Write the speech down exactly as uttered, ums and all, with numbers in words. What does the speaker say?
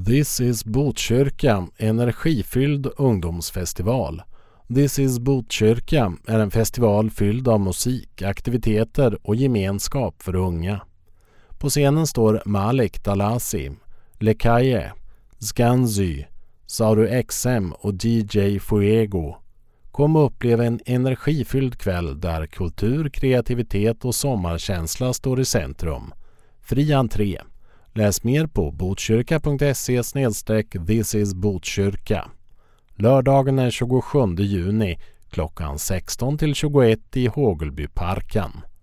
This is Botkyrka, energifylld ungdomsfestival. This is Botkyrka är en festival fylld av musik, aktiviteter och gemenskap för unga. På scenen står Malik Dalasi, Lekaye, Skanzy, Saru X M och D J Fuego. Kom och uppleva en energifylld kväll där kultur, kreativitet och sommarkänsla står i centrum. Fri entré. Läs mer på botkyrka punkt se snedstreck this is Botkyrka. Lördagen är tjugosjunde juni klockan sexton till tjugoett i Hågelbyparken.